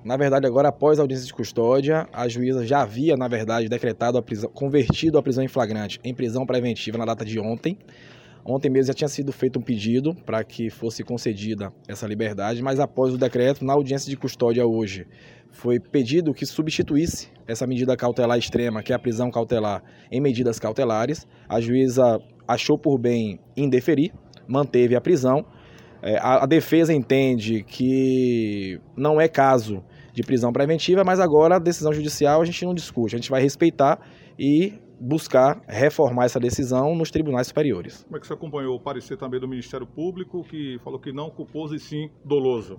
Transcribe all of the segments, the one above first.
Na verdade, agora, após a audiência de custódia, a juíza já havia, na verdade, decretado a prisão, convertido a prisão em flagrante em prisão preventiva na data de ontem. Ontem mesmo já tinha sido feito um pedido para que fosse concedida essa liberdade, mas após o decreto, na audiência de custódia hoje, foi pedido que substituísse essa medida cautelar extrema, que é a prisão cautelar, em medidas cautelares. A juíza achou por bem indeferir, manteve a prisão. A defesa entende que não é caso de prisão preventiva, mas agora a decisão judicial a gente não discute, a gente vai respeitar e buscar reformar essa decisão nos tribunais superiores. Como é que você acompanhou o parecer também do Ministério Público, que falou que não culposo e sim doloso?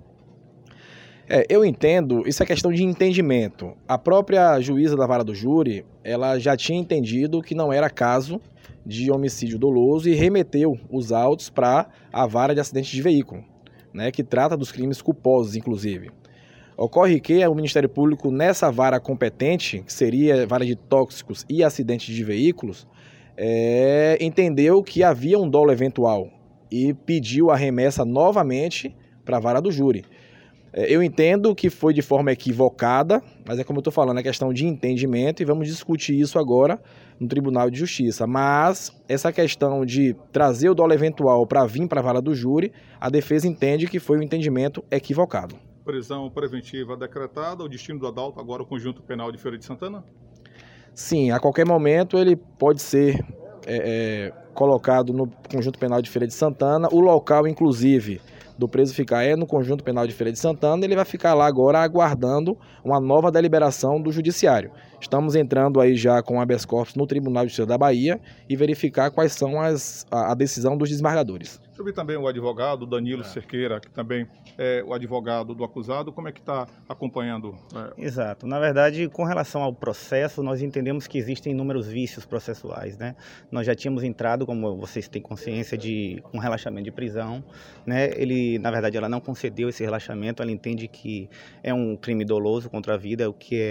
Eu entendo, isso é questão de entendimento. A própria juíza da vara do júri, ela já tinha entendido que não era caso de homicídio doloso e remeteu os autos para a vara de acidente de veículo, né, que trata dos crimes culposos, inclusive. Ocorre que o Ministério Público, nessa vara competente, que seria a vara de tóxicos e acidentes de veículos, entendeu que havia um dolo eventual e pediu a remessa novamente para a vara do júri. Eu entendo que foi de forma equivocada, mas é como eu estou falando, é questão de entendimento e vamos discutir isso agora no Tribunal de Justiça. Mas essa questão de trazer o dolo eventual para vir para a vara do júri, a defesa entende que foi um entendimento equivocado. Prisão preventiva decretada, o destino do Adalto agora o Conjunto Penal de Feira de Santana? Sim, a qualquer momento ele pode ser colocado no Conjunto Penal de Feira de Santana. O local, inclusive, do preso ficar no Conjunto Penal de Feira de Santana, ele vai ficar lá agora aguardando uma nova deliberação do Judiciário. Estamos entrando aí já com habeas corpus no Tribunal de Justiça da Bahia e verificar quais são a decisão dos desembargadores. Eu vi também o advogado Danilo Cerqueira, que também é o advogado do acusado. Como é que está acompanhando? Exato. Na verdade, com relação ao processo, nós entendemos que existem inúmeros vícios processuais, né? Nós já tínhamos entrado, como vocês têm consciência, com relaxamento de prisão, né? Na verdade, ela não concedeu esse relaxamento, ela entende que é um crime doloso contra a vida, o que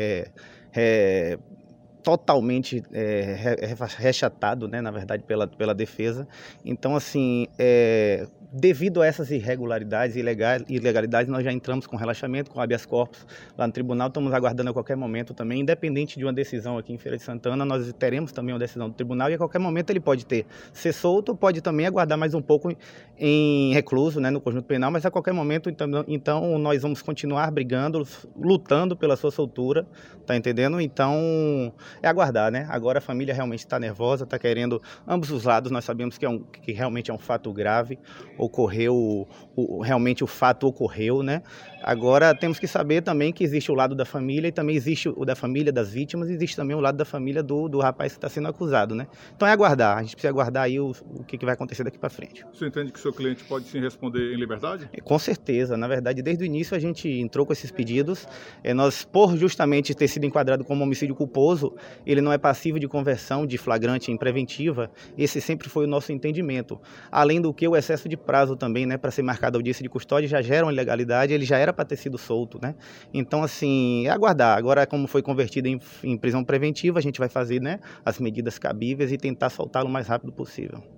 é totalmente rechatado, né, na verdade, pela defesa. Então, assim, devido a essas irregularidades e ilegalidades, nós já entramos com relaxamento, com habeas corpus lá no tribunal, estamos aguardando a qualquer momento também, independente de uma decisão aqui em Feira de Santana, nós teremos também uma decisão do tribunal e a qualquer momento ele pode ser solto, pode também aguardar mais um pouco em recluso, né, no Conjunto Penal, mas a qualquer momento, então nós vamos continuar brigando, lutando pela sua soltura, tá entendendo? Então, é aguardar, né? Agora a família realmente está nervosa, está querendo ambos os lados. Nós sabemos que realmente é um fato grave, realmente o fato ocorreu, né? Agora temos que saber também que existe o lado da família e também existe o da família das vítimas e existe também o lado da família do rapaz que está sendo acusado, né? Então é aguardar, a gente precisa aguardar aí o que vai acontecer daqui para frente. Você entende que o seu cliente pode sim responder em liberdade? Com certeza, na verdade, desde o início a gente entrou com esses pedidos, nós, por justamente ter sido enquadrado como homicídio culposo, ele não é passivo de conversão de flagrante em preventiva, esse sempre foi o nosso entendimento. Além do que o excesso de prazo também, né, para ser marcada a audiência de custódia já gera uma ilegalidade, ele já era para ter sido solto, né? Então, assim, é aguardar. Agora, como foi convertido em prisão preventiva, a gente vai fazer, né, as medidas cabíveis e tentar soltá-lo o mais rápido possível.